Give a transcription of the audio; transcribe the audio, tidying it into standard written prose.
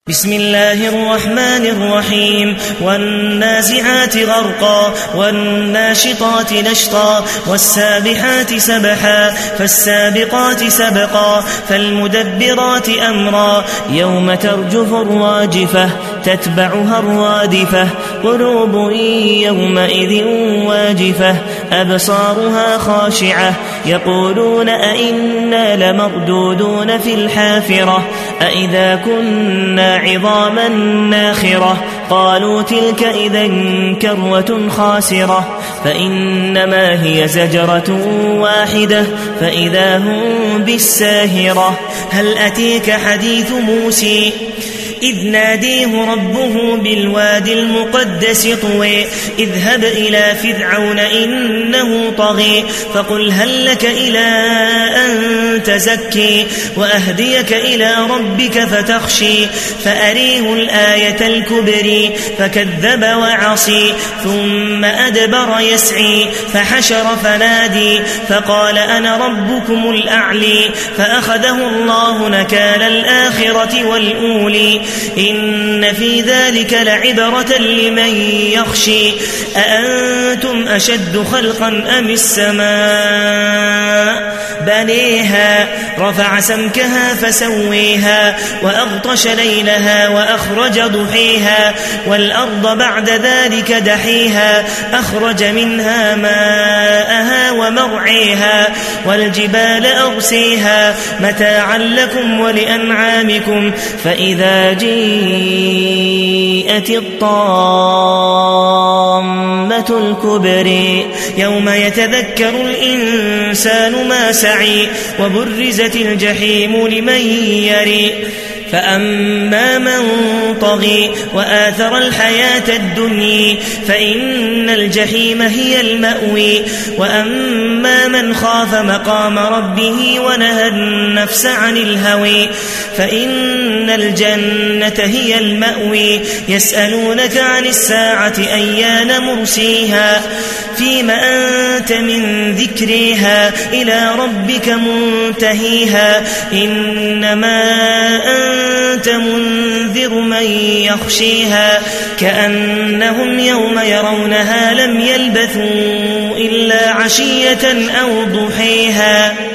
بسم الله الرحمن الرحيم والنازعات غرقا والناشطات نشطا والسابحات سبحا فالسابقات سبقا فالمدبرات أمرا يوم ترجف الراجفة تتبعها الرادفة قلوب يومئذ واجفة أبصارها خاشعة يقولون أئنا لمردودون في الحافرة أئذا كنا عظاما ناخرة قالوا تلك إذا كروة خاسرة فإنما هي زجرة واحدة فإذا هم بالساهرة هل أتيك حديث موسى إذ ناديه ربه بالوادي المقدس طوى اذهب إلى فرعون إنه طغى فقل هل لك إلى أن تزكي وأهديك إلى ربك فتخشي فأريه الآية الكبرى فكذب وعصي ثم أدبر يسعي فحشر فنادي فقال أنا ربكم الأعلي فأخذه الله نكال الآخرة والأولي إن في ذلك لعبرة لمن يخشي أأنتم أشد خلقا أم السماء بنيها رفع سمكها فسويها وأغطش ليلها وأخرج ضحيها والأرض بعد ذلك دحيها أخرج منها ماءها ومرعيها والجبال أرسيها متاعا لكم ولأنعامكم فإذا جيءت الطامة الكبرى يوم يتذكر الإنسان ما سعي وبرزت الجحيم لمن يري فأما من طغى وآثر الحياة الدنيا فإن الجحيم هي المأوى وأما من خاف مقام ربه ونهى النفس عن الهوى فإن الجنة هي المأوى يسألونك عن الساعة أيان مرسيها فيم أنت من ذكرها إلى ربك منتهيها إنما أنت منذر من يخشيها كأنهم يوم يرونها لم يلبثوا إلا عشية أو ضحيها